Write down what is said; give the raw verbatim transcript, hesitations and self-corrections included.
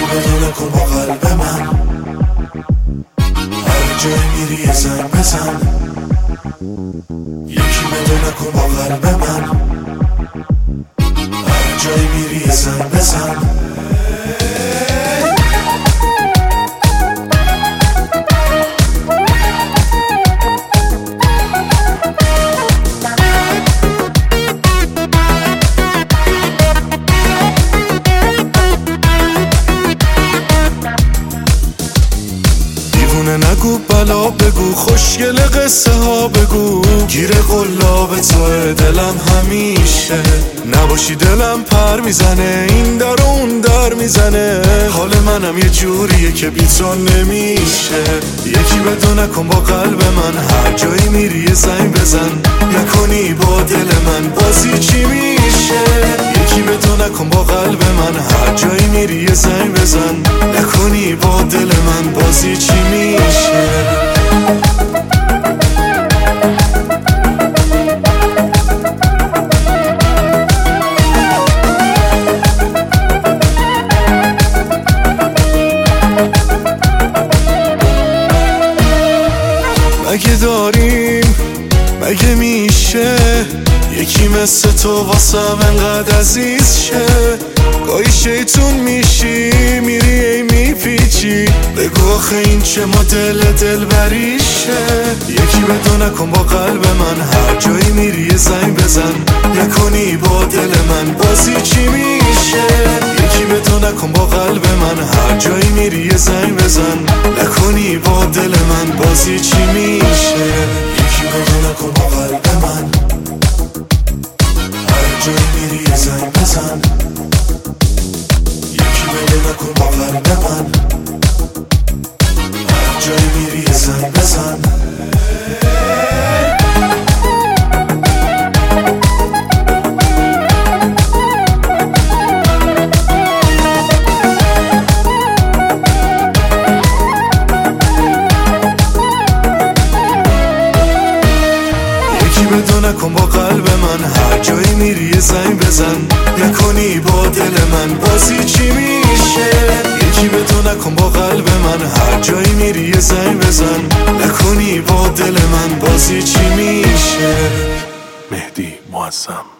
بدون کن با قلب من، هر جای میری یه زنگ بزن. یکی بدون کن با قلب من، هر جای میری یه زنگ بزن. نگو بلا بگو، خوشگل قصه ها بگو، گیر قلاب توه دلم همیشه. نباشی دلم پر میزنه، این در اون در میزنه. حال منم یه جوریه که بی تو نمیشه. یکی بدو نکن با قلب من، هر جایی میری یه زنگ بزن. نکنی با دل من بازی چی میشه. یکی بدو نکن با قلب من، هر جایی میری یه زنگ بزن. نکنی با دل من بازی چی میشه. مگه داریم، مگه میشه یکی مثل تو واسم انقدر عزیز شه؟ گاهی شیطون میشی، میری ای میپیچی. بگو آخه این چه مدل دلبریشه. یکی بدو نکن با قلب من، هر جایی میری یه زنگ بزن. نکنی با دل من بازی چی میشه. یکی بدو نکن با قلب من، هر جایی میری یه زنگ بزن. نکنی با دل من بازی چی میشه. یکی بدو نکن با قلب من، هر جایی میری یه زنگ بزن. یکی بدو نکن با قلب من، هر جایی میری یه زنگ بزن. بدو نکن با قلب من، هر جایی میری یه زنگ بزن. نکنی با دل من بازی چی میشه. یکی بدو نکن با قلب من، هر جایی میری یه زنگ بزن. نکنی با دل من بازی چی میشه. مهدی معظم.